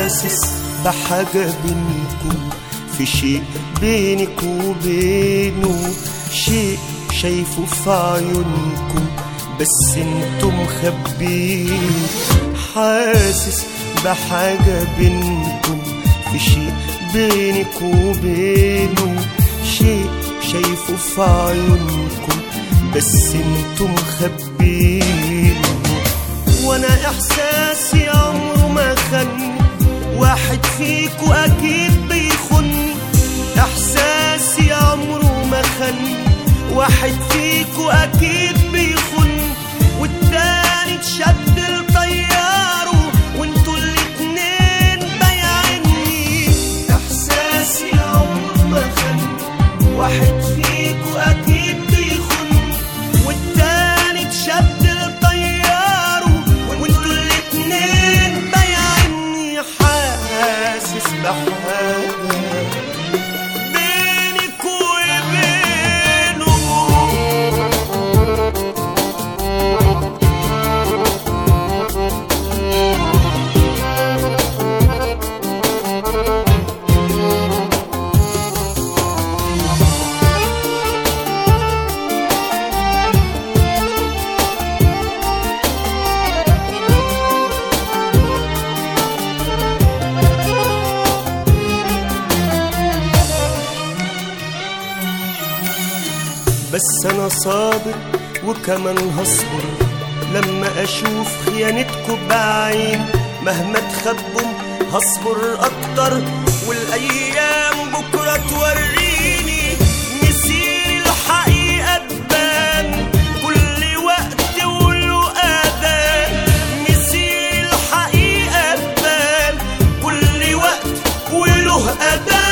حاسس بحاجة بينكم، في شيء بينك وبينه، شيء شايفه في عيونكم بس انتم مخبين. حاسس بحاجة بينكم، في شيء بينك وبينه، شيء شايفه في عيونكم بس انتم مخبين. وانا احساسي عمره ما خن، واحد فيكو اكيد بيخن. احساسي عمره ما خن، واحد فيكو اكيد بيخن، والتاني اتشد لطياره وانتوا الاتنين بايعيني. احساسي عمره ما خن، واحد فيكو اكيد بيخن، والتاني اتشد لطياره وانتوا الاتنين بايعيني. حاسس بحاجة بينك وبينه. بس أنا صابر وكمان هصبر لما أشوف خيانتكم بعين. مهما تخبوا هصبر أكتر، والأيام بكرة توريني مسير الحقيقة تبان. كل وقت وله أذان، مسير الحقيقة تبان. كل وقت وله أذان،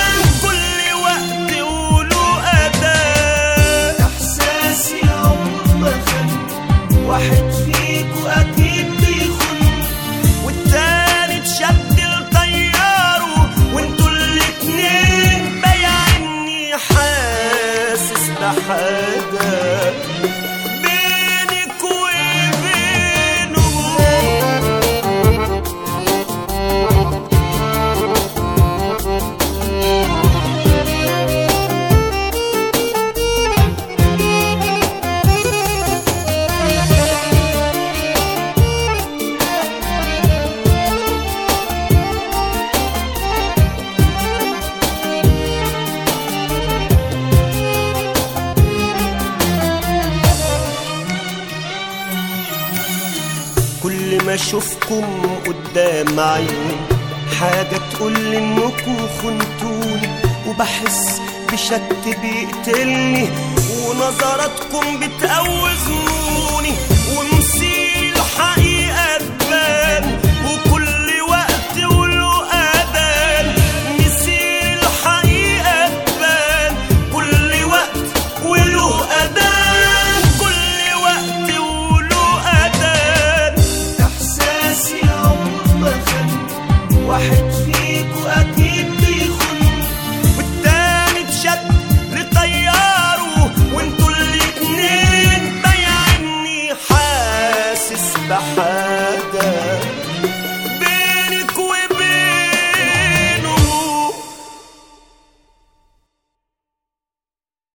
واحد فيكو أكيد بيخن، والتاني اتشد لطياره وانتوا الاتنين بايعيني. حاسس بحاجة بينك وبينه. كل ما اشوفكم قدام عيني حاجة تقول انكم خنتوني، وبحس بشك بيقتلني، ونظراتكم بتقوزوني، ومسير الحقيقة تبان. وكل وقت وله أذان، مسير الحقيقة تبان. كل وقت وله أذان، كل وقت وله أذان. إحساسي عمره ما خان، واحد